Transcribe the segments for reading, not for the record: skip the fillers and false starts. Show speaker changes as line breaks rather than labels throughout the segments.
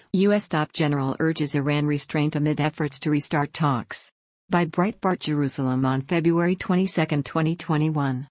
U.S. top general urges Iran restraint amid efforts to restart talks. By Breitbart Jerusalem on February 22, 2021.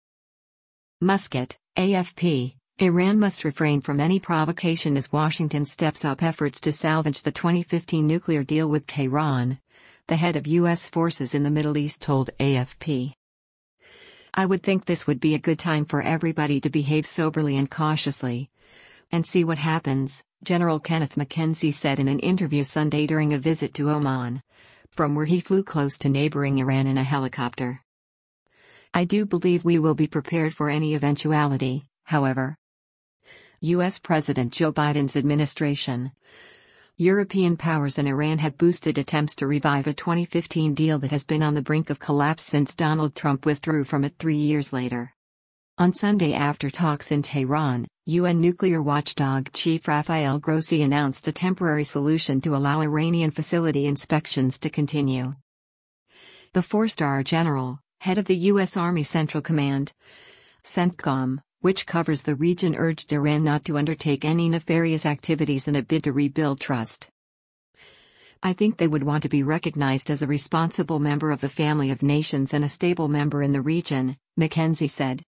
Muscat, AFP. Iran must refrain from any provocation as Washington steps up efforts to salvage the 2015 nuclear deal with Tehran, the head of U.S. forces in the Middle East told AFP. I would think this would be a good time for everybody to behave soberly and cautiously, and see what happens, General Kenneth McKenzie said in an interview Sunday during a visit to Oman, from where he flew close to neighboring Iran in a helicopter. I do believe we will be prepared for any eventuality, however. U.S. President Joe Biden's administration, European powers and Iran have boosted attempts to revive a 2015 deal that has been on the brink of collapse since Donald Trump withdrew from it 3 years later. On Sunday, after talks in Tehran, UN nuclear watchdog chief Rafael Grossi announced a temporary solution to allow Iranian facility inspections to continue. The four-star general, head of the U.S. Army Central Command, CENTCOM, which covers the region, urged Iran not to undertake any nefarious activities in a bid to rebuild trust. I think they would want to be recognized as a responsible member of the family of nations and a stable member in the region, McKenzie said.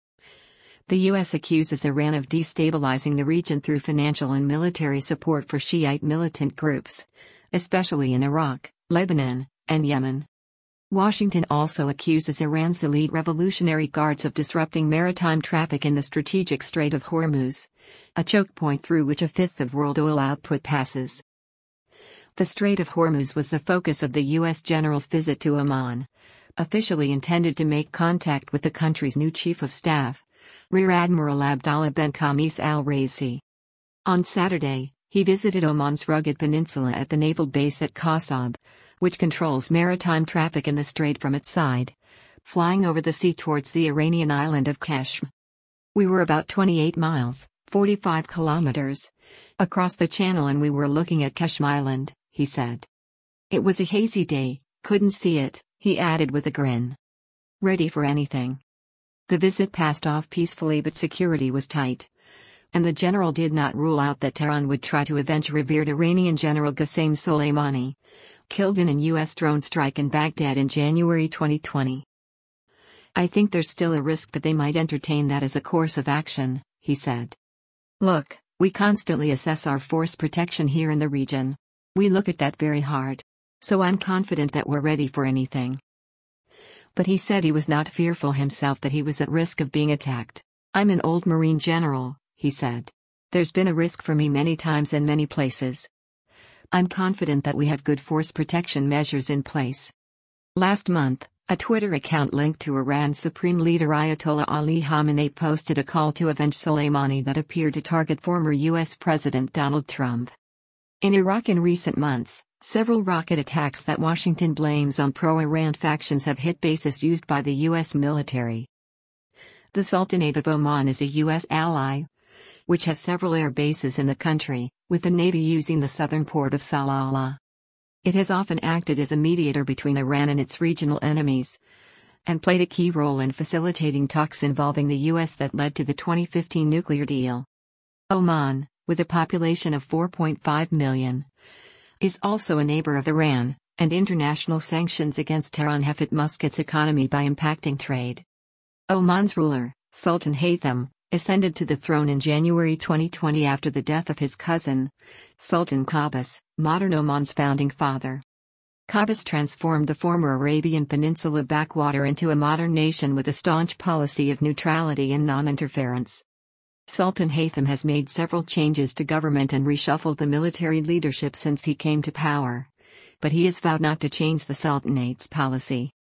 The U.S. accuses Iran of destabilizing the region through financial and military support for Shiite militant groups, especially in Iraq, Lebanon, and Yemen. Washington also accuses Iran's elite Revolutionary Guards of disrupting maritime traffic in the strategic Strait of Hormuz, a choke point through which a fifth of world oil output passes. The Strait of Hormuz was the focus of the U.S. general's visit to Oman, officially intended to make contact with the country's new chief of staff, Rear Admiral Abdallah Ben Khamis al-Raisi. On Saturday, he visited Oman's rugged peninsula at the naval base at Qasab, which controls maritime traffic in the strait from its side, flying over the sea towards the Iranian island of Qeshm. We were about 28 miles, 45 kilometers, across the channel and we were looking at Qeshm Island, he said. It was a hazy day, couldn't see it, he added with a grin. Ready for anything. The visit passed off peacefully, but security was tight, and the general did not rule out that Tehran would try to avenge revered Iranian General Qasem Soleimani, killed in a U.S. drone strike in Baghdad in January 2020. I think there's still a risk that they might entertain that as a course of action, he said. Look, we constantly assess our force protection here in the region. We look at that very hard. So I'm confident that we're ready for anything. But he said he was not fearful himself that he was at risk of being attacked. I'm an old Marine general, he said. There's been a risk for me many times and many places. I'm confident that we have good force protection measures in place. Last month, a Twitter account linked to Iran's Supreme Leader Ayatollah Ali Khamenei posted a call to avenge Soleimani that appeared to target former U.S. President Donald Trump. In Iraq in recent months, several rocket attacks that Washington blames on pro-Iran factions have hit bases used by the U.S. military. The Sultanate of Oman is a U.S. ally, which has several air bases in the country, with the Navy using the southern port of Salalah. It has often acted as a mediator between Iran and its regional enemies, and played a key role in facilitating talks involving the U.S. that led to the 2015 nuclear deal. Oman, with a population of 4.5 million, is also a neighbor of Iran, and international sanctions against Tehran have hit Muscat's economy by impacting trade. Oman's ruler, Sultan Haytham, ascended to the throne in January 2020 after the death of his cousin, Sultan Qaboos, modern Oman's founding father. Qaboos transformed the former Arabian Peninsula backwater into a modern nation with a staunch policy of neutrality and non-interference. Sultan Haytham has made several changes to government and reshuffled the military leadership since he came to power, but he has vowed not to change the Sultanate's policy.